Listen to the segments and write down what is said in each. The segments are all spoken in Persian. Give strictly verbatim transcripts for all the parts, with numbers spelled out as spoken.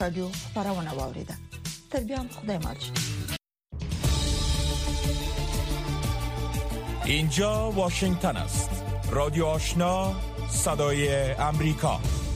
رادیو خبرونه واوریده. تر بیان خدای مالش. اینجا واشنگتن است. رادیو آشنا، صدای امریکا.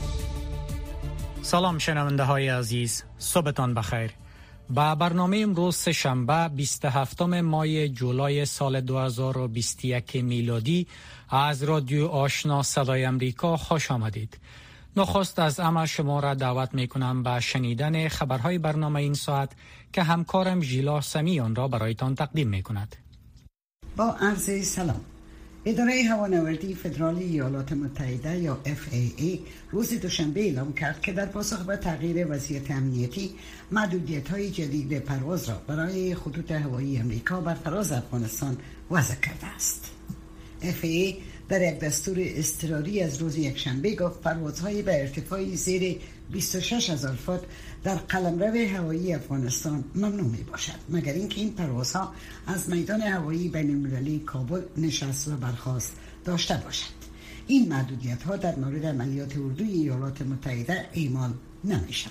سلام شنونده های عزیز، صبحتان بخیر. با برنامه امروز سه‌شنبه بیست و هفتم ماه جولای سال دو هزار و بیست و یک میلادی از رادیو آشنا صدای امریکا خوش آمدید. نخست از همه شما را دعوت می کنم به شنیدن خبرهای برنامه این ساعت که همکارم ژیلا سمی آن را برایتان تقدیم می کند. با عرض سلام. اداره هوانوردی فدرال ایالات متحده یا اف ای ای روز دوشنبه اعلام کرد که در پاسخ به تغییر وضعیت امنیتی محدودیت‌های جدید پرواز را برای خطوط هوایی امریکا بر فراز افغانستان وضع کرده است. اف ای ای در یک دستور اضطراری از روز یکشنبه گفت پروازهای به ارتفاعی زیر بیست و شش هزار فوت در قلمرو هوایی افغانستان ممنوع می باشد، مگر اینکه این پروازها از میدان هوایی بین المللی کابل نشست و برخاست داشته باشد. این محدودیت ها در مورد عملیات اردوی ایالات متحده اعمال نمی شود.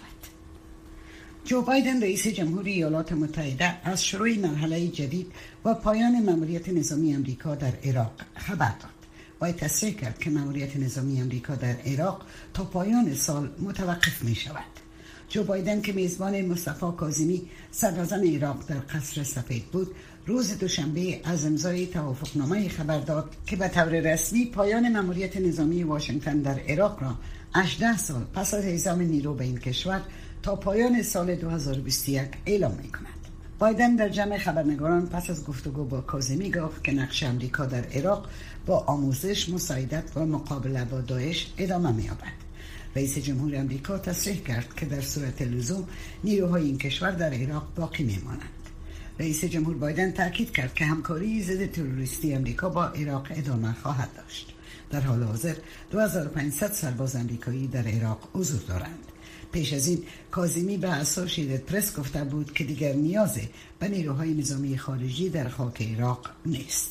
جو بایدن رئیس جمهوری ایالات متحده از شروع مرحله جدید و پایان مأموریت نظامی آمریکا در عراق خبر داد. باید تصریح کرد که مأموریت نظامی آمریکا در عراق تا پایان سال متوقف می شود. جو بایدن که میزبان مصطفی کاظمی صدراعظم عراق در قصر سفید بود، روز دوشنبه از امضای توافقنامه خبر داد که به طور رسمی پایان مأموریت نظامی واشنگتن در عراق را هجده سال پس از اعزام نیرو به این کشور تا پایان سال دو هزار و بیست و یک اعلام می کند. بایدن در جمع خبرنگاران پس از گفتگو با کاظمی گفت که نقش آمریکا در عراق با آموزش، مساعدت و مقابله با داعش ادامه می‌یابد. رئیس جمهور آمریکا تصریح کرد که در صورت لزوم نیروهای این کشور در عراق باقی می‌مانند. رئیس جمهور بایدن تاکید کرد که همکاری ضد تروریستی آمریکا با عراق ادامه خواهد داشت. در حال حاضر دو هزار و پانصد سرباز آمریکایی در عراق حضور دارند. پیش از این کاظمی به اسوشییتد پرس گفته بود که دیگر نیازی به نیروهای نظامی خارجی در خاک عراق نیست.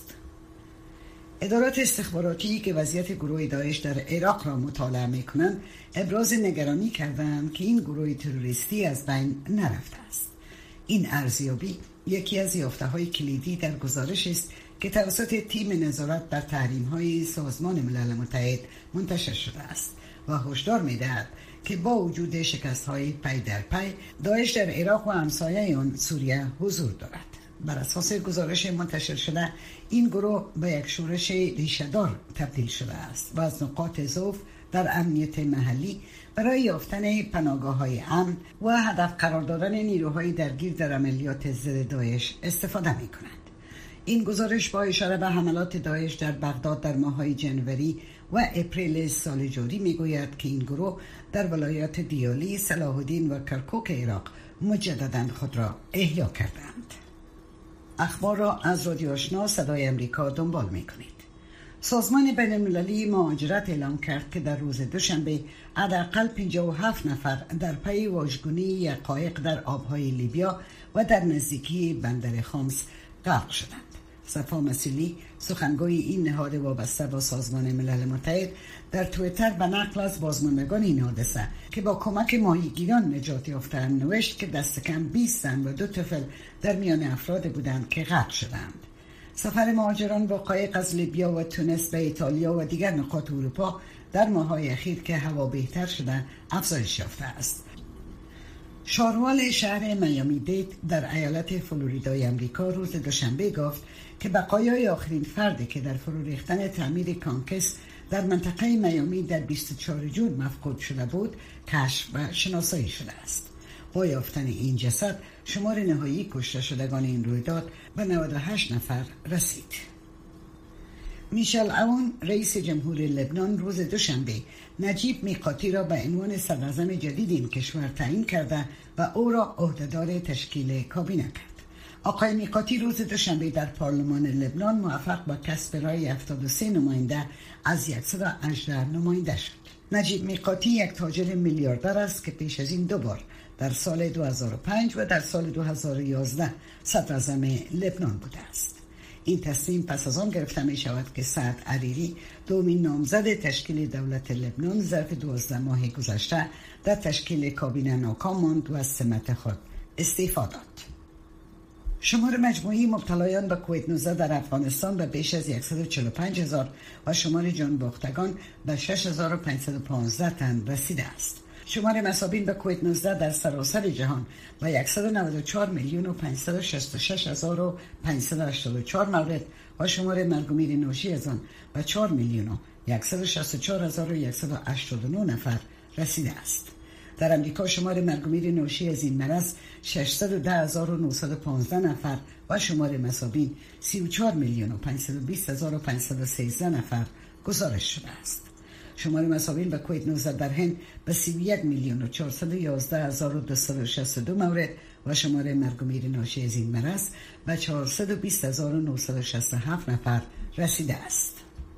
ادارات استخباراتی که وضعیت گروه داعش در عراق را مطالعه می‌کنند ابراز نگرانی کردند که این گروه تروریستی از بین نرفته است. این ارزیابی یکی از یافته‌های کلیدی در گزارش است که توسط تیم نظارت بر تحریم‌های سازمان ملل متحد منتشر شده است و هشدار می‌دهد که با وجود شکست‌های پی در پی داعش در عراق و همسایه آن سوریه حضور دارد. بر اساس گزارش منتشر شده این گروه به یک شورش ریشه‌دار تبدیل شده است و از نقاط ضعف در امنیت محلی برای یافتن پناهگاه‌های امن و هدف قرار دادن نیروهای درگیر در عملیات ضد داعش استفاده می‌کند. این گزارش با اشاره به حملات داعش در بغداد در ماه‌های جنوری و اپریل سال جاری میگوید که این گروه در ولایات دیالی، صلاح الدین و کرکوک عراق مجدداً خود را احیا کردند. اخبار را از رادیو آشنا صدای امریکا دنبال میکنید. سازمان بین المللی مهاجرت اعلام کرد که در روز دوشنبه حداقل پنجاه و هفت نفر در پی واژگونی یک قایق در آبهای لیبیا و در نزدیکی بندر خامس غرق شدند. صفا مسیلی سخنگوی این نهاد وابسته با سازمان ملل متحد در توییتر به نقل از بازماندگان این حادثه که با کمک ماهیگیران نجات یافته‌اند نوشت که دست کم بیست زن و دو طفل در میان افراد بودند که غرق شدند. سفر مهاجران با قایق از لیبیا و تونس به ایتالیا و دیگر نقاط اروپا در ماه‌های اخیر که هوا بهتر شده افزایش یافته است. شاروال شهر میامی دید در ایالت فلوریدای امریکا روز دوشنبه گفت که بقایای آخرین فردی که در فرو ریختن تعمیر کانکس در منطقه میامی در بیست و چهارم جون مفقود شده بود کشف و شناسایی شده است. با یافتن این جسد شمار نهایی کشته شدگان این رویداد به نود و هشت نفر رسید. میشل عون رئیس جمهور لبنان روز دوشنبه نجیب میقاتی را به عنوان صدراعظم جدید این کشور تعیین کرده و او را عهدهدار تشکیل کابینه کرد. آقای میقاتی روز دوشنبه در پارلمان لبنان موفق به کسب رای هفتاد و سه نماینده از صد و هجده نماینده شد. نجیب میقاتی یک تاجر میلیاردر است که پیش از این دو بار در سال دو هزار و پنج و در سال دو هزار و یازده صدراعظم لبنان بوده است. این تصمیم پس از آن گرفته می شود که سعد عریری دومین نامزد تشکیل دولت لبنان ظرف دوازده ماه گذشته در تشکیل کابینه ناکام ماند و از سمت خود استعفا داد. شمار مجموعی مبتلایان به کووید نوزده در افغانستان به بیش از صد و چهل و پنج هزار و شمار جان باختگان به شش هزار و پانصد و پانزده تن رسیده است. شمار مصابین به کووید نوزده در سراسر جهان به صد و نود و چهار میلیون و پانصد و شصت و شش هزار و پانصد و هشتاد و چهار مورد و شمار مرگ و میر ناشی از آن به چهار میلیون و صد و شصت و چهار هزار و صد و هشتاد و نه نفر رسیده است. در امریکا شمار مرگ و میر ناشی از این مرض ششصد و ده هزار و نهصد و پانزده نفر و شمار مصابین سی و چهار میلیون و پانصد و بیست هزار و پانصد و سیزده نفر گزارش شده است. شمار مصابین به کووید نوزده در هند به سی و یک میلیون و چهارصد و یازده هزار و دویست و شصت و دو مورد و شمار مرگ و میر ناشی از این مرض به چهارصد و بیست هزار و نهصد و شصت و هفت نفر رسیده است.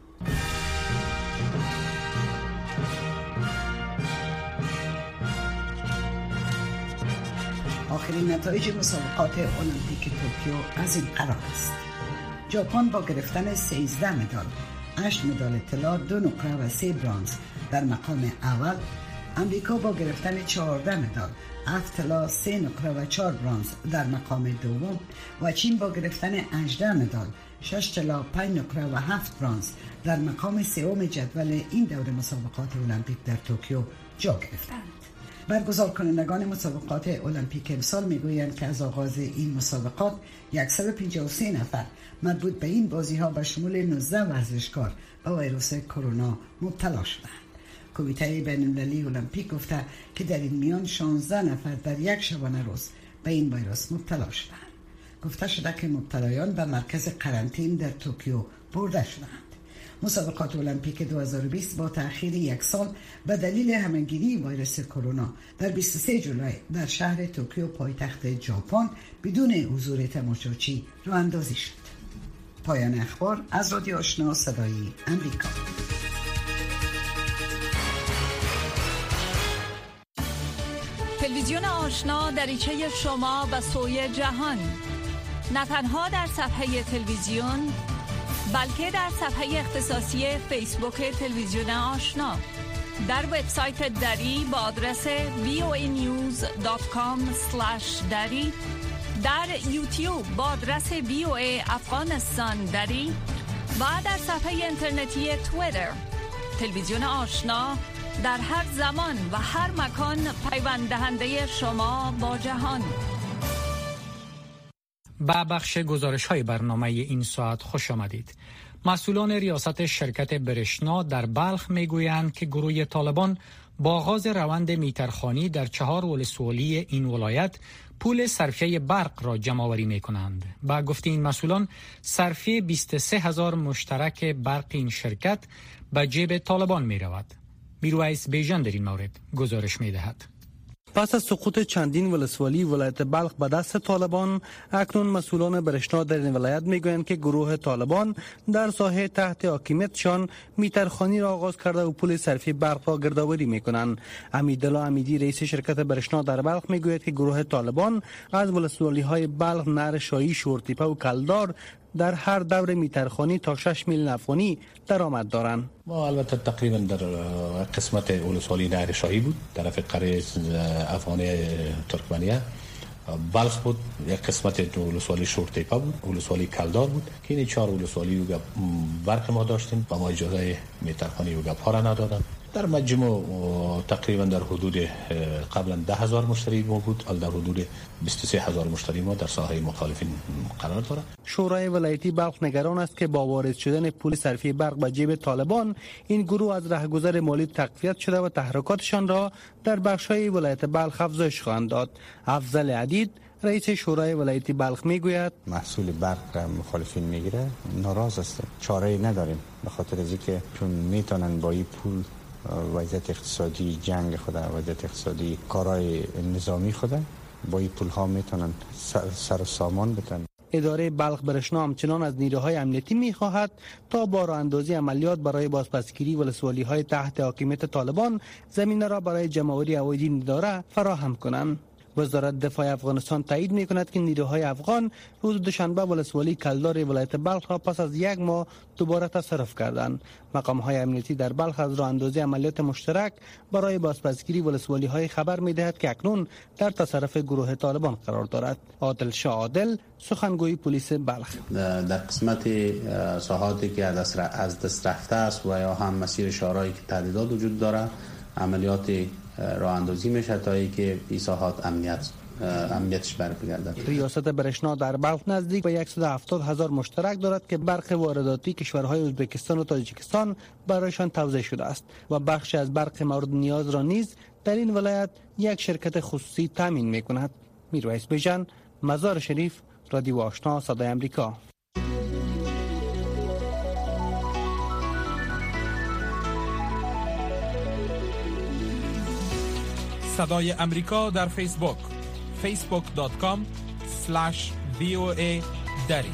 آخرین نتایج مسابقات المپیک توکیو از این قرار است. ژاپن با گرفتن سیزده مدال، هشت مدال طلا، دو نقره و سه برنز در مقام اول. امریکا با گرفتن چهارده مدال، هفت طلا، سه نقره و چهار برنز در مقام دوم و چین با گرفتن هجده مدال، شش طلا، پنج نقره و هفت برنز در مقام سوم جدول این دوره مسابقات المپیک در توکیو جا گرفتند. برگزار کنندگان مسابقات المپیک امسال میگویند که از آغاز این مسابقات صد و پنجاه و سه نفر مربوط به این بازی ها به شمول نوزده ورزشکار به ویروس کرونا مبتلا شدند. کمیته بین‌المللی المپیک گفته که در این میان شانزده نفر در یک شبانه روز به این ویروس مبتلا شدند. گفته شده که مبتلایان به مرکز قرنطین در توکیو برده شدند. مسابقات المپیک دو هزار و بیست با تأخیر یک سال به دلیل همه‌گیری ویروس کرونا در بیست و سوم ژوئیه در شهر توکیو پایتخت ژاپن بدون حضور تماشاچی راه اندازی شد. پایان اخبار از رادیو آشنا صدای امریکا. تلویزیون آشنا دریچه شما به سوی جهان، نه تنها در صفحه تلویزیون بلکه در صفحه اختصاصی فیسبوک تلویزیون آشنا، در وبسایت دری با آدرس وی او ای نیوز دات کام اسلش دری، در یوتیوب با آدرس وی او ای افغانستان دری و در صفحه اینترنتی توییتر. تلویزیون آشنا در هر زمان و هر مکان پیوند دهنده شما با جهان. با بخش گزارش های برنامه این ساعت خوش آمدید. مسئولان ریاست شرکت برشنا در بلخ می گویند که گروه طالبان با آغاز روند میترخانی در چهار ولسوالی این ولایت پول صرفه برق را جمع آوری می کنند. با گفته این مسئولان صرفه بیست و سه هزار مشترک برق این شرکت به جیب طالبان می رود. میرویس بیژن در این مورد گزارش می دهد. پس از سقوط چندین ولسوالی ولایت بلخ به دست طالبان، اکنون مسئولان برشنا در این ولایت میگویند که گروه طالبان در ساحه تحت حاکمیتشان میترخانی را آغاز کرده و پول صرفی برق را گردآوری میکنند. امیدالله امیدی رئیس شرکت برشنا در بلخ میگوید که گروه طالبان از ولسوالی های بلخ، نهر شاهی، شورتیپه و کلدار در هر دور میترخانی تا شش میلیون افغانی درآمد دارند. ما البته تقریبا در قسمت ولسوالی نهر شاهی بود، طرف قره افغانی ترکمنیه. بلخ بود، یک قسمت ولسوالی شورتیپه بود، ولسوالی کلدار بود که این چهار ولسوالی و برق ما داشتیم و ما اجازه میترخانی و گپ ها را ندادن. در مجموع تقریبا در حدود قبلا ده هزار مشتری ما بود، ال در حدود بیست و سه هزار مشتری ما در ساحه مخالفین قرار دارد. شورای ولایتی بلخ نگران است که با وارد شدن پول صرفی برق به جیب طالبان، این گروه از رهگذر مالی تقویت شده و تحرکاتشان را در بخش‌های ولایت بلخ افزایش خواهند داد. افضل عدید رئیس شورای ولایتی بلخ میگوید محصول برق را مخالفین میگیره، ناراض هستیم، چاره‌ای نداریم، به خاطر از اینکه چون میتونن با این پول وضعیت اقتصادی جنگ خود، وضعیت اقتصادی کارهای نظامی خود، با این پول ها میتونن سر, سر و سامان بتن. اداره بلخ برشنا همچنان از نیروهای امنیتی میخواهد تا با راه اندازی عملیات برای بازپسگیری ولسوالی های تحت حاکمیت طالبان زمینه را برای جمع‌آوری اواید این اداره فراهم کنند. وزارت دفاع افغانستان تایید می کند که نیروهای افغان روز دوشنبه ولسوالی کلدار ولایت بلخ را پس از یک ماه دوباره تصرف کردند. مقام های امنیتی در بلخ از راه اندازی عملیات مشترک برای بازپسگیری ولسوالی های خبر می دهد که اکنون در تصرف گروه طالبان قرار دارد. عادل شاه عادل، سخنگوی پلیس بلخ: در قسمت ساحاتی که از دست رفته است و یا هم مسیر شهرهایی که تهدیدات وجود داره، عملیات راه اندازی میشه تا اینکه این ساحات امنیت امنیتش برگردد. ریاست برشنا در بلخ نزدیک به صد و هفتاد هزار مشترک دارد که برق وارداتی کشورهای ازبکستان و تاجیکستان برایشان توزیع شده است و بخش از برق مورد نیاز را نیز در این ولایت یک شرکت خصوصی تامین میکند. میرویس بیژن، مزار شریف، رادیو آشنا، صدای آمریکا. صدای امریکا در فیسبوک فیسبوک دات کام اسلش وی او ای دری.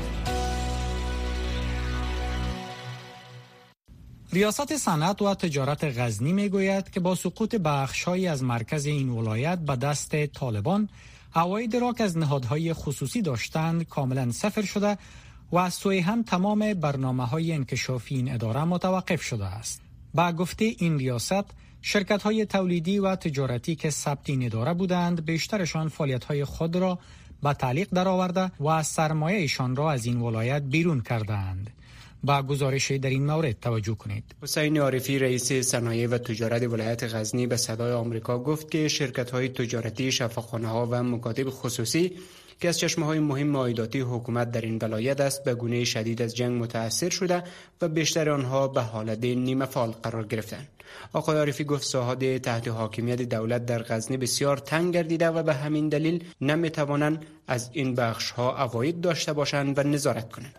ریاست صنعت و تجارت غزنی میگوید که با سقوط بخش‌هایی از مرکز این ولایت به دست طالبان، عواید را که از نهادهای خصوصی داشتند کاملا صفر شده و از سوی هم تمام برنامه‌های انکشافی این اداره متوقف شده است. با گفته این ریاست، شرکت‌های تولیدی و تجارتی که ثبت این اداره بودند، بیشترشان فعالیت‌های خود را به تعلیق درآورده و از سرمایه‌شان را از این ولایت بیرون کردند. با گزارش در این مورد توجه کنید. حسین عارفی، رئیس صنایع و تجارت ولایت غزنی، به صدای آمریکا گفت که شرکت‌های تجارتی، شفاخانه‌ها و مکاتب خصوصی که از چشمه‌های مهم عایداتی حکومت در این ولایت است، به گونه شدید از جنگ متاثر شده و بیشتر آنها به حالت نیمه فعال قرار گرفتند. آقای عارفی گفت ساحات تحت حاکمیت دولت در غزنی بسیار تنگ گردیده و به همین دلیل نمی‌توانند از این بخش‌ها عواید داشته باشند و نظارت کنند.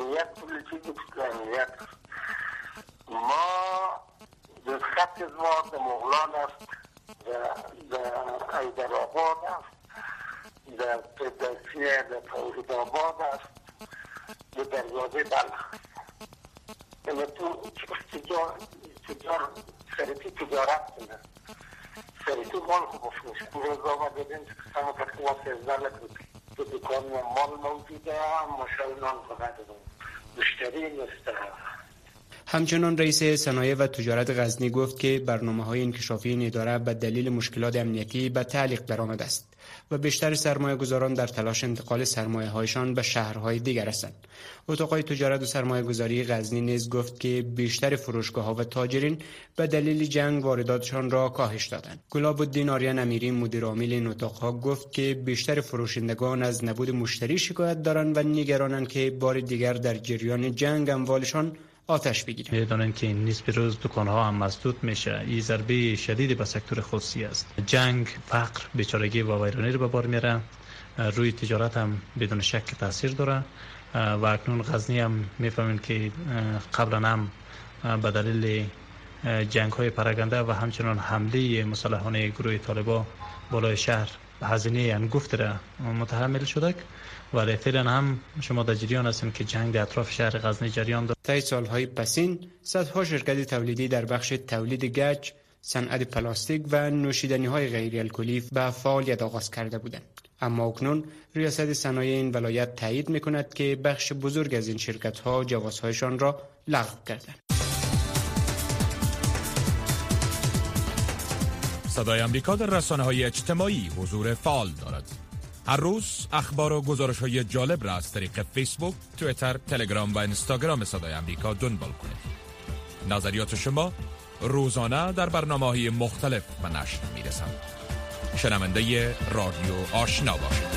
ما در خط ما در مغلان است، در ایدرآباد است، در فردوسیه، در توحید آباد است، در دریازه بلخ. یعنی تو تجار تجار سریتی تجارت کنه، سریتی مال خوب بفروش. این روزا ما دیدیم که سمو تقریبا سیزده لک تو دکان مال موجوده، مشاهی نان فقط مشتری نیست. همچنان رئیس صنایع و تجارت غزنی گفت که برنامه‌های انکشافی این اداره به دلیل مشکلات امنیتی به تعلیق درآمده است و بیشتر سرمایه‌گذاران در تلاش انتقال سرمایه‌هایشان به شهرهای دیگر هستند. اتاق تجارت و سرمایه‌گذاری غزنی نیز گفت که بیشتر فروشگاه‌ها و تاجرین به دلیل جنگ وارداتشان را کاهش دادند. گلاب الدین آریان امیری، مدیر عامل این اتاق‌ها، گفت که بیشتر فروشندگان از نبود مشتری شکایت دارند و نگرانند که بار دیگر در جریان جنگ اموالشان آتش بگیرد. می‌دانند که نیز بروز دکان‌ها هم مسدود میشه. این ضربه شدید به سکتور خصوصی است. جنگ، فقر، بیچارگی و ویرانی رو به بار میاره. روی تجارت هم بدون شک تاثیر داره و اکنون غزنی هم میفهمیم که قبلا هم به دلیل جنگ‌های پراگنده و همچنان حمله مسلحانه گروه طالبان بالای شهر به هزینه انگفت را متحمل شده، ولی فعلا هم شما در جریان هستیم که جنگ در اطراف شهر غزنی جریان دارد. طی سالهای پسین صدها شرکت تولیدی در بخش تولید گچ، صنعت پلاستیک و نوشیدنی‌های غیر الکلی به فعالیت آغاز کرده بودند. اما اکنون ریاست صنایع این ولایت تایید می‌کند که بخش بزرگ از این شرکت‌ها جوازهایشان را لغو کردند. صدای آمریکا در رسانه‌های اجتماعی حضور فعال دارد. هر روز اخبار و گزارش‌های جالب را از طریق فیسبوک، توییتر، تلگرام و اینستاگرام صدای آمریکا دنبال کنید. نظریات شما روزانه در برنامه‌های مختلف به نشر می‌رسند. شنونده رادیو آشنا باشید.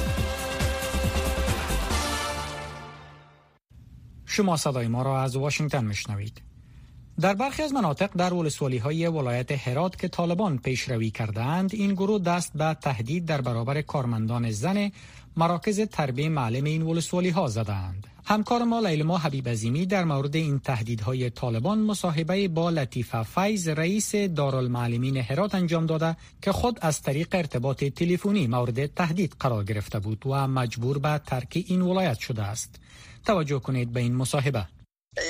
شما صدای ما را از واشنگتن میشنوید. در برخی از مناطق در ولسوالی‌های ولایت هرات که طالبان پیشروی کردند، این گروه دست به تهدید در برابر کارمندان زن مراکز تربیت معلم این ولسوالی‌ها زدند. همکار ما لیلما حبیب عظیمی در مورد این تهدیدهای طالبان مصاحبه با لطیفه فیض، رئیس دارالمعلمین هرات انجام داده که خود از طریق ارتباط تلفنی مورد تهدید قرار گرفته بود و مجبور به ترک این ولایت شده است. توجه کنید به این مصاحبه.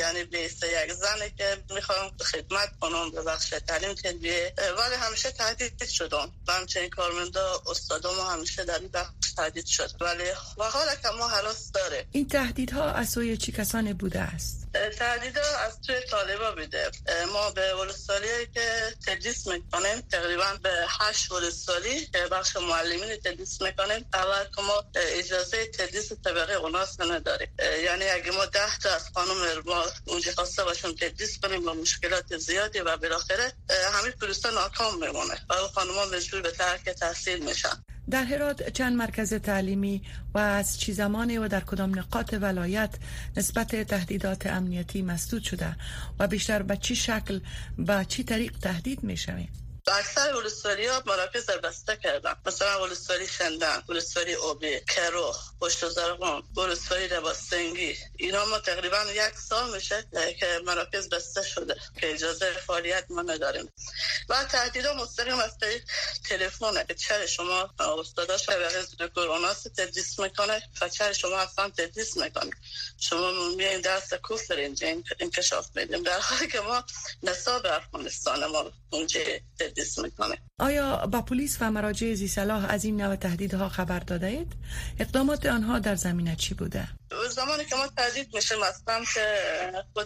یعنی بیسته یک زنی که میخوام خدمت کنم به بخش تعلیم تربیه، ولی همیشه تهدید شدم و همچنین کارمندا استادا ما همیشه در این بخش تهدید شد، ولی و حالا که ما هراس داره. این تهدیدها از سوی چه کسانی بوده است؟ تهدیدها از توی طالبا بوده. ما به ولسوالیایی که تدریس میکنیم تقریبا به هشت ولسوالی که بخش معلمین تدریس میکنیم، اول که ما اجازه تدریس طبقه اوناس نداریم، یعنی اگه ما ده تا از خانم ما اونجا خواسته باشیم تدریس کنیم با مشکلات زیادی و بالاخره همین پروسه ناکام میمونه و خانم‌ها مجبور به ترک تحصیل میشن. در هرات چند مرکز تعلیمی و از چه زمانی و در کدام نقاط ولایت نسبت تهدیدات امنیتی مسدود شده و بیشتر به چه شکل به چه طریق تهدید میشوه؟ اکثر ولسوالی‌ها مراکز بسته کردن، مثلا ولسوالی شندن، ولسوالی اوبی، کرو، پشت زرغون، ولسوالی رباستنگی، اینا ما تقریبا یک سال میشه که مراکز بسته شده که اجازه فعالیت ما نداریم و تهدیدها مستقیم از طریق تلفنه که چه شما استاداش به کرونا تدریس میکنه و چه شما اصلا تدریس میکنه، شما میایین درس کوفر اینجا انکشاف میدیم، در حالی که ما نصاب افغانستان ما اونجا تدریس میکنه. آیا با پلیس و مراجع ذی صلاح از این نوع تهدیدها خبر داده اید؟ اقدامات آنها در زمینه چی بوده؟ زمانی که ما تهدید میشیم اصلا که خود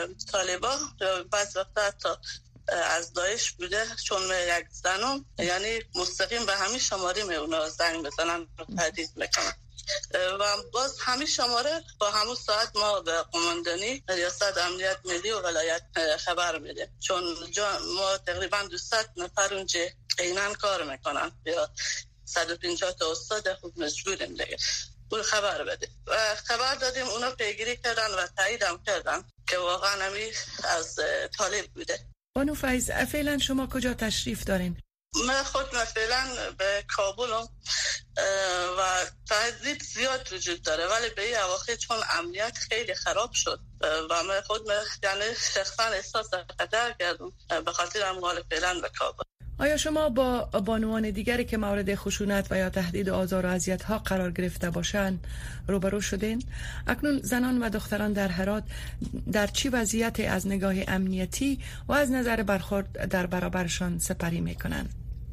طالبا بعض وقتا حتی از داعش بوده، چون یک زنم یعنی مستقیم به همین شماره می اونا زنگ بزنن تهدید میکنن و باز همین شماره با همون ساعت ما به قماندانی ریاست امنیت ملی و ولایت خبر میده، چون ما تقریبا دویست نفر اونجا اینان کار میکنن یا صد و پنجاه تا استاد خود مجبوریم دیگه اون خبر بده و خبر دادیم، اونا پیگیری کردن و تاییدم کردن که واقعا همی از طالب بوده. بانو فیض، فعلا شما کجا تشریف دارین؟ من خود مثلا به کابلم و تهدید زیاد وجود داره، ولی به این اواخر چون امنیت خیلی خراب شد و من خود من یعنی شخصا احساس خطر کردم به خاطر اموال فعلا به کابل. آیا شما با بانوان دیگری که مورد خشونت و یا تهدید و آزار و اذیت ها قرار گرفته باشند روبرو شدین؟ اکنون زنان و دختران در هرات در چی وضعیت از نگاه امنیتی و از نظر برخورد در برابرشان سپری میکنن؟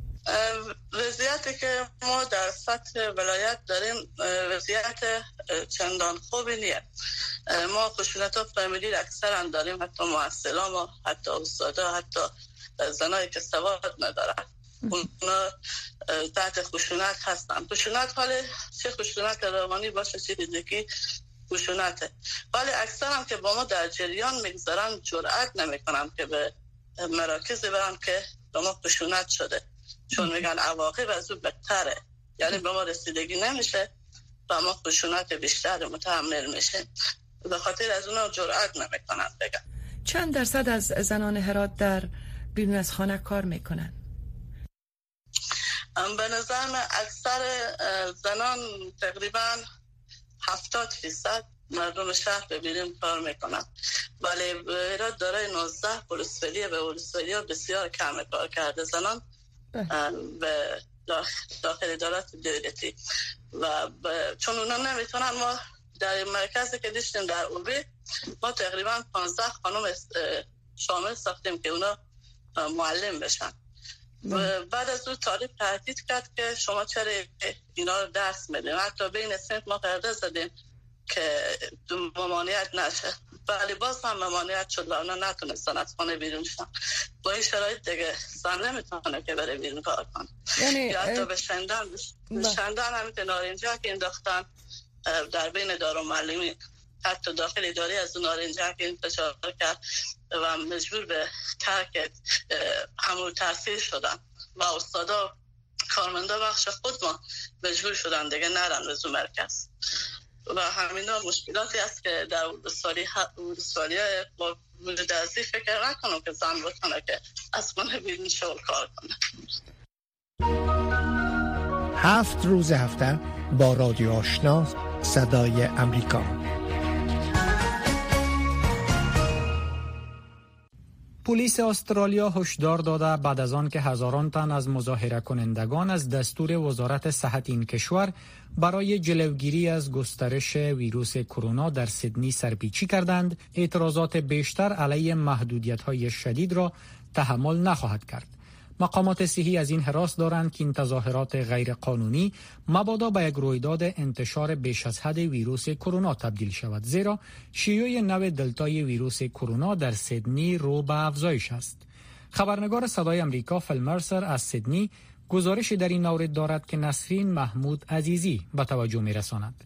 وضعیتی که ما در سطح ولایت داریم وضعیت چندان خوبی نیست. ما خشونت ها فامیلی اکثرا داریم، حتی محصلا ما، حتی استادا، حتی زنایی که سواد ندارن اونا تحت خشونت هستن. خشونت حالا چه خشونت روانی باشه چه فیزیکی خشونته، ولی اکثر هم که با ما در جریان میگذارن جرئت نمیکنن که به مراکز برن که با ما خشونت شده، چون میگن عواقب از اون بدتره، یعنی به ما رسیدگی نمیشه و ما خشونت بیشتر متحمل میشه، به خاطر از اونا جرئت نمیکنن بگن. چند درصد از زنان هرات در بیرون از خانه کار میکنن؟ به نظر من اکثر زنان تقریبا هفتاد فیصد مردم شهر به بیرون کار میکنن، ولی هرات دارای نوزده ولسوالی به ولسوالی بسیار کم کار کرده زنان به داخل ادارات دولتی و چون اونا نمیتونن. ما در مرکزی که داشتیم در اوبی ما تقریبا پانزده خانم شامل ساختیم که اونا معلم بشن و بعد از اون طالب تهدید کرد که شما چرا اینا رو درس میدین، حتی بین سنت ما پرده زدیم که ممانعت نشه، ولی باز هم ممانعت شد و اونا نتونستن از خانه بیرون شن. با این شرایط دیگه زن نمیتونه که بره بیرون کار کنه، یعنی یا حتی به شندن به شندن همین که نارنجا که انداختن در بین دارالمعلمین، حتی داخل اداره از اون نارنجا که انتشار کرد و مجبور به ترک همون تحصیل شدن و استادا کارمندا بخش خود ما مجبور شدن دیگه نرن از اون مرکز و همینا مشکلاتی است که در ولسوالی ولسوالی با وجود ازی فکر نکنم که زن بتونه که از خونه بیرون شغل کار کنه. هفت روز هفته با رادیو آشنا صدای امریکا. پلیس استرالیا هشدار داده بعد از آن که هزاران تن از مظاهره کنندگان از دستور وزارت صحت این کشور برای جلوگیری از گسترش ویروس کرونا در سیدنی سرپیچی کردند، اعتراضات بیشتر علیه محدودیت‌های شدید را تحمل نخواهد کرد. مقامات صحی از این هراس دارند که این تظاهرات غیر قانونی مبادا به یک رویداد انتشار بیش از حد ویروس کرونا تبدیل شود، زیرا شیوع نو دلتای ویروس کرونا در سیدنی رو به افزایش است. خبرنگار صدای امریکا فیل مرسر از سیدنی گزارشی در این مورد دارد که نسرین محمود عزیزی به توجه می‌رساند.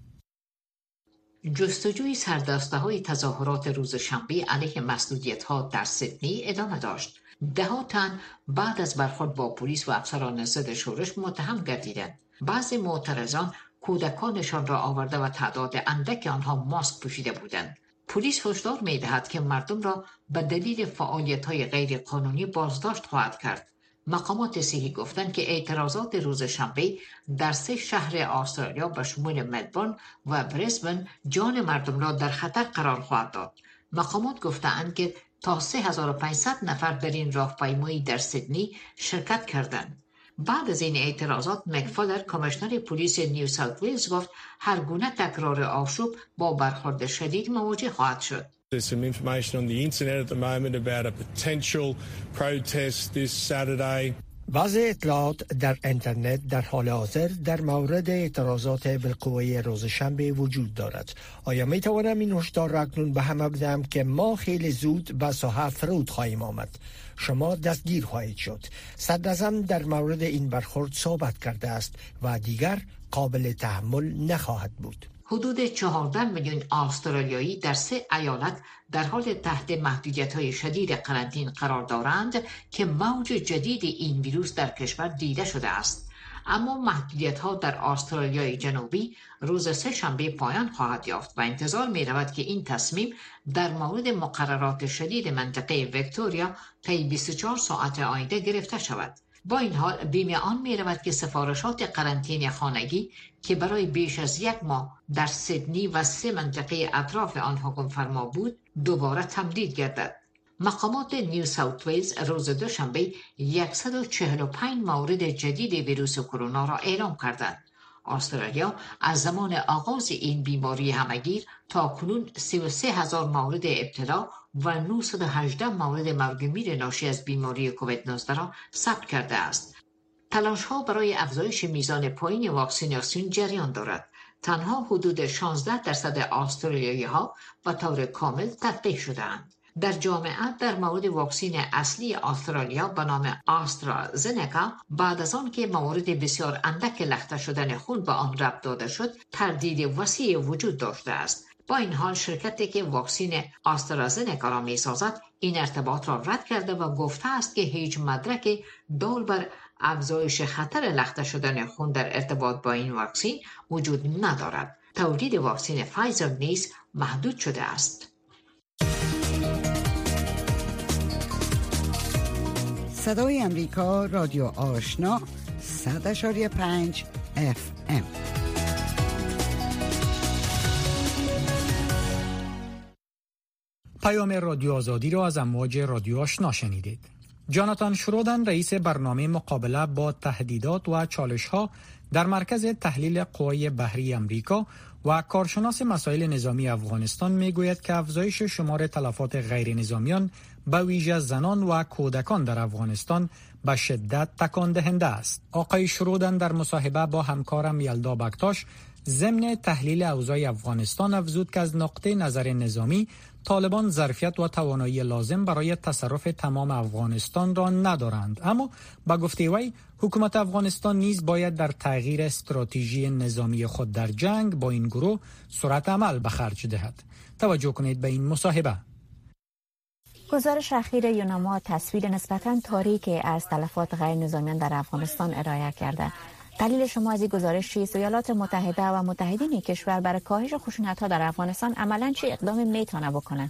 جستجوی سردسته‌های تظاهرات روز شنبه علیه محدودیت‌ها در سیدنی ادامه داشت. ده ها تن بعد از برخورد با پلیس و افسران ضد شورش متهم گردیدند. بعضی معترضان کودکانشان را آورده و تعداد اندک آنها ماسک پوشیده بودند. پلیس هشدار می‌دهد که مردم را به دلیل فعالیت‌های غیر قانونی بازداشت خواهد کرد. مقامات صحی گفتند که اعتراضات روز شنبه در سه شهر استرالیا به شمول ملبورن و بریسبن جان مردم را در خطر قرار خواهد داد. مقامات گفتند که تا سه هزار و پانصد نفر در این راهپیمایی در سیدنی شرکت کردند. بعد از این اعتراضات مکفالر کمیشنر پلیس نیو ساوت ویلز گفت هر گونه تکرار آشوب با برخورد شدید مواجه خواهد شد. There's some information on the internet at the moment about a potential protest this Saturday. بعض اطلاعات در اینترنت در حال حاضر در مورد اعتراضات بالقوه روز شنبه وجود دارد. آیا می توانم این هشدار را اکنون به همه بدم که ما خیلی زود به ساحه فرود خواهیم آمد. شما دستگیر خواهید شد. صدراعظم در مورد این برخورد صحبت کرده است و دیگر قابل تحمل نخواهد بود. حدود چهارده میلیون استرالیایی در سه ایالت در حال تحت محدودیت‌های شدید قرنطینه قرار دارند که موج جدید این ویروس در کشور دیده شده است. اما محدودیت‌ها در استرالیای جنوبی روز سه شنبه پایان خواهد یافت و انتظار می‌رود که این تصمیم در مورد مقررات شدید منطقه ویکتوریا طی بیست و چهار ساعت آینده گرفته شود. با این حال بیم آن می رود که سفارشات قرنطینه خانگی که برای بیش از یک ماه در سیدنی و سه منطقه اطراف آن حکم فرما بود دوباره تمدید گردد. مقامات نیو ساوت ویلز روز دوشنبه صد و چهل و پنج مورد جدید ویروس کرونا را اعلام کردند. استرالیا از زمان آغاز این بیماری همگیر تا کنون سی و سه هزار مورد ابتلا و نهصد و هجده مورد مرگ میر ناشی از بیماری کووید نوزده را ثبت کرده است. تلاش ها برای افزایش میزان پایین واکسیناسیون جریان دارد. تنها حدود شانزده درصد استرالیایی ها به طور کامل تطبیق شده‌اند. در جامعه در مورد واکسین اصلی استرالیا به نام آسترازنکا بعد از آن که موارد بسیار اندک لخته شدن خون به آن ربط داده شد تردید وسیع وجود داشته است. با این حال شرکتی که واکسین آسترازنکا را می سازد این ارتباط را رد کرده و گفته است که هیچ مدرک دال بر افزایش خطر لخته شدن خون در ارتباط با این واکسین وجود ندارد. تولید واکسین فایزر نیز محدود شده است. صدای امریکا رادیو آشنا صد اشاری پنج اف ام. پیام رادیو آزادی را از امواج رادیو آشنا شنیدید. جاناتان شرودن رئیس برنامه مقابله با تهدیدات و چالش‌ها در مرکز تحلیل قوای بحری امریکا و کارشناس مسائل نظامی افغانستان میگوید که افزایش شمار تلفات غیر نظامیان به ویژه زنان و کودکان در افغانستان به شدت تکان دهنده است. آقای شرودن در مصاحبه با همکارم یلدا بکتاش ضمن تحلیل اوضاع افغانستان افزود که از نقطه نظر نظامی طالبان ظرفیت و توانایی لازم برای تصرف تمام افغانستان را ندارند، اما با گفته وی حکومت افغانستان نیز باید در تغییر استراتژی نظامی خود در جنگ با این گروه سرعت عمل به خرج دهد. توجه کنید به این مصاحبه. گزارش اخیر یوناما تصویر نسبتاً تاریکی از تلفات غیر نظامیان در افغانستان ارائه کرده. دلیل شما از این گزارش چیست؟ ایالات متحده و متحدین کشور برای کاهش خشونت‌ها در افغانستان عملاً چه اقدامی میتونه بکنه؟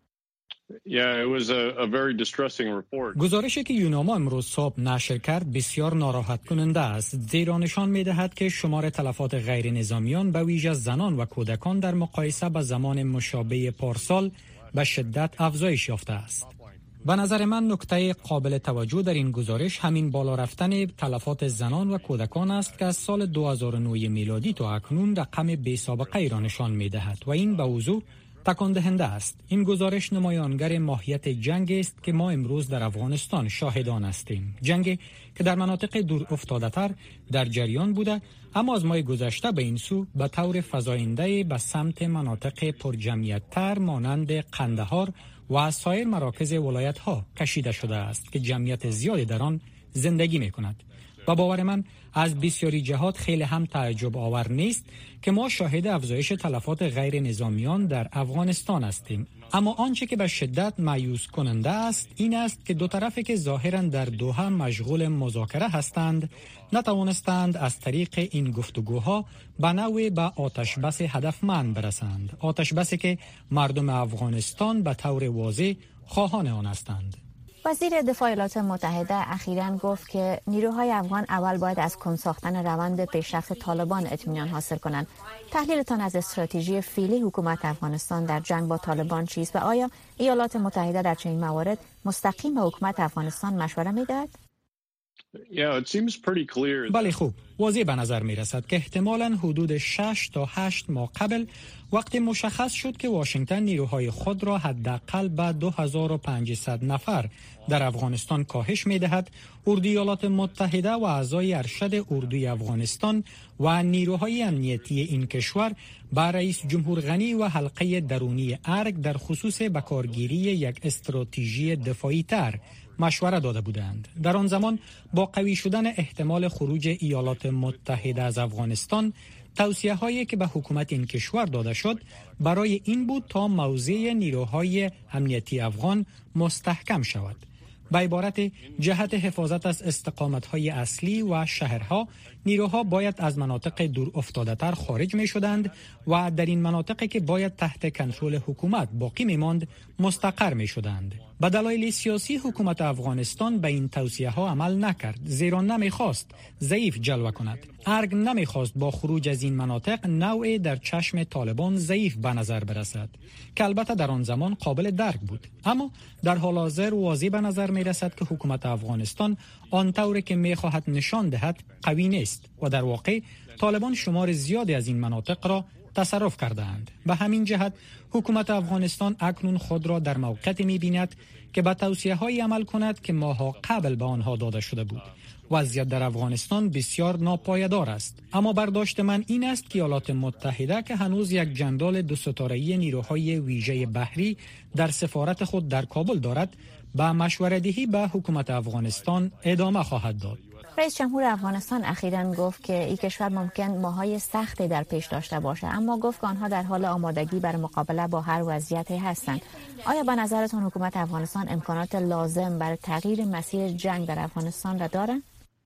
گزارشی که یوناما امروز صبح نشر کرد بسیار ناراحت کننده است، زیرا نشان می‌دهد که شمار تلفات غیر نظامیان به ویژه زنان و کودکان در مقایسه با زمان مشابه پارسال به شدت افزایش یافته است. به نظر من نکته قابل توجه در این گزارش همین بالا رفتن تلفات زنان و کودکان است که از سال دو هزار و نه میلادی تا اکنون رقم بی سابقه ای را نشان می‌دهد و این به وضوح تکان دهنده است. این گزارش نمایانگر ماهیت جنگ است که ما امروز در افغانستان شاهدان هستیم. جنگ که در مناطق دور افتاده‌تر در جریان بوده، اما از ماه گذشته به این سو به طور فزاینده به سمت مناطق پرجمعیت‌تر مانند قندهار و سایر مراکز ولایت‌ها کشیده شده است که جمعیت زیادی در آن زندگی می‌کند. و باور من از بسیاری جهات خیلی هم تعجب آور نیست که ما شاهد افزایش تلفات غیر نظامیان در افغانستان هستیم. اما آنچه که به شدت مایوس کننده است این است که دو طرفی که ظاهراً در دوحه مشغول مذاکره هستند نتوانستند از طریق این گفتگوها به نوعی به آتش بس هدفمند برسند. آتش بسی که مردم افغانستان به طور واضح خواهان آن هستند. وزیر دفاع ایالات متحده اخیراً گفت که نیروهای افغان اول باید از کند ساختن روند پیشرفت طالبان اطمینان حاصل کنند. تحلیلتان از استراتژی فعلی حکومت افغانستان در جنگ با طالبان چیست و آیا ایالات متحده در چنین موارد مستقیم با حکومت افغانستان مشوره می‌دهد؟ بله خوب، واضح به نظر می رسد که احتمالاً حدود شش تا هشت ماه قبل وقتی مشخص شد که واشنگتن نیروهای خود را حداقل به دو هزار و پانصد نفر در افغانستان کاهش می دهد، اردوی ایالات متحده و اعضای ارشد اردوی افغانستان و نیروهای امنیتی این کشور با رئیس جمهور غنی و حلقه درونی ارگ در خصوص بکارگیری یک استراتژی دفاعی تر مشوره داده بودند. در آن زمان با قوی شدن احتمال خروج ایالات متحده از افغانستان، توصیه هایی که به حکومت این کشور داده شد برای این بود تا موضع نیروهای امنیتی افغان مستحکم شود. به عبارت جهت حفاظت از استقامت‌های اصلی و شهرها، نیروها باید از مناطق دور افتاده‌تر خارج می‌شدند و در این مناطقی که باید تحت کنترل حکومت باقی می‌ماند مستقر می‌شدند. به دلایل سیاسی حکومت افغانستان به این توصیه‌ها عمل نکرد، زیرا نمی‌خواست ضعیف جلوه کند. ارگ نمی‌خواست با خروج از این مناطق نوعی در چشم طالبان ضعیف به نظر برسد، که البته در آن زمان قابل درک بود. اما در حال حاضر واضح به نظر می‌رسد که حکومت افغانستان آنطوری که می‌خواهد نشان دهد قوی نیست و در واقع طالبان شمار زیادی از این مناطق را تصرف کردند. به همین جهت حکومت افغانستان اکنون خود را در موقعیتی می‌بیند که به توصیه‌های عمل کند که ماها قبل به آنها داده شده بود. وضعیت در افغانستان بسیار ناپایدار است، اما برداشت من این است که ایالات متحده که هنوز یک جندال دو ستاره‌ای نیروهای ویژه بحری در سفارت خود در کابل دارد، با مشوره‌دهی به حکومت افغانستان ادامه خواهد داد. رئیس جمهور افغانستان اخیراً گفت که این کشور ممکن ماهای سختی در پیش داشته باشد، اما گفت که آنها در حال آمادگی برای مقابله با هر وضعیتی هستند. آیا به نظرتون حکومت افغانستان امکانات لازم برای تغییر مسیر جنگ در افغانستان را دارد؟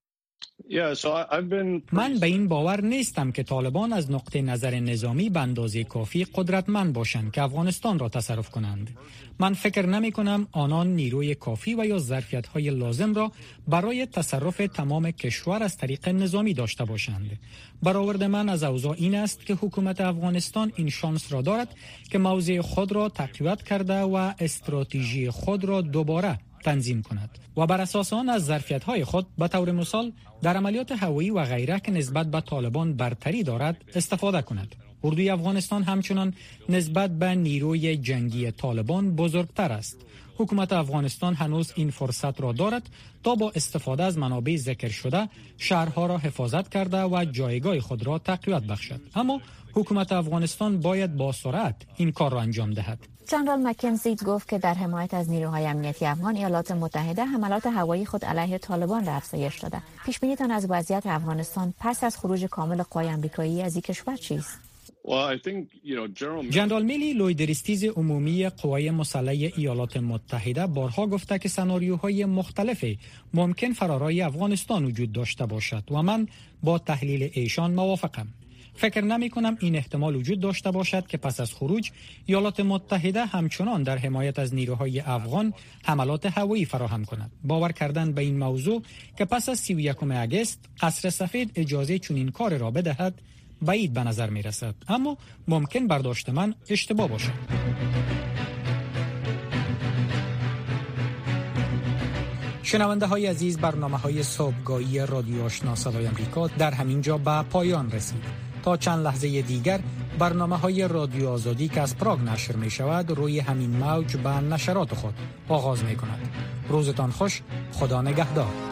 من به این باور نیستم که طالبان از نقطه نظر نظامی به اندازه کافی قدرتمند باشند که افغانستان را تصرف کنند. من فکر نمی کنم آنان نیروی کافی و یا ظرفیت‌های لازم را برای تصرف تمام کشور از طریق نظامی داشته باشند. برآورد من از اوضاع این است که حکومت افغانستان این شانس را دارد که موضع خود را تقویت کرده و استراتژی خود را دوباره تنظیم کند و بر اساس آن از ظرفیت‌های خود به طور مثال در عملیات هوایی و غیره که نسبت به طالبان برتری دارد استفاده کند. اردوی افغانستان همچنان نسبت به نیروی جنگی طالبان بزرگتر است. حکومت افغانستان هنوز این فرصت را دارد تا با استفاده از منابع ذکر شده شهرها را حفاظت کرده و جایگاه خود را تقویت بخشد. اما حکومت افغانستان باید با سرعت این کار را انجام دهد. جنرال مکنزی گفت که در حمایت از نیروهای امنیتی افغان ایالات متحده حملات هوایی خود علیه طالبان را افزایش داده. پیش بینیتان از وضعیت افغانستان پس از خروج کامل قوای آمریکایی از این کشور چیست؟ جنرال میلی لویدریستیز عمومی قوای مسلح ایالات متحده بارها گفته که سناریوهای مختلف ممکن فرارای افغانستان وجود داشته باشد و من با تحلیل ایشان موافقم. فکر نمی کنم این احتمال وجود داشته باشد که پس از خروج ایالات متحده همچنان در حمایت از نیروهای افغان حملات هوایی فراهم کند. باور کردن به این موضوع که پس از سی و یکم اگست قصر سفید اجازه چنین کار را بدهد بعید به نظر می رسد، اما ممکن برداشت من اشتباه باشد. شنونده های عزیز، برنامه های صبحگاهی رادیو آشنا صدای امریکا در همین جا به پایان رسید. تا چند لحظه دیگر برنامه های رادیو آزادی که از پراگ نشر می شود روی همین موج به نشرات خود آغاز می کند. روزتان خوش، خدا نگهدار.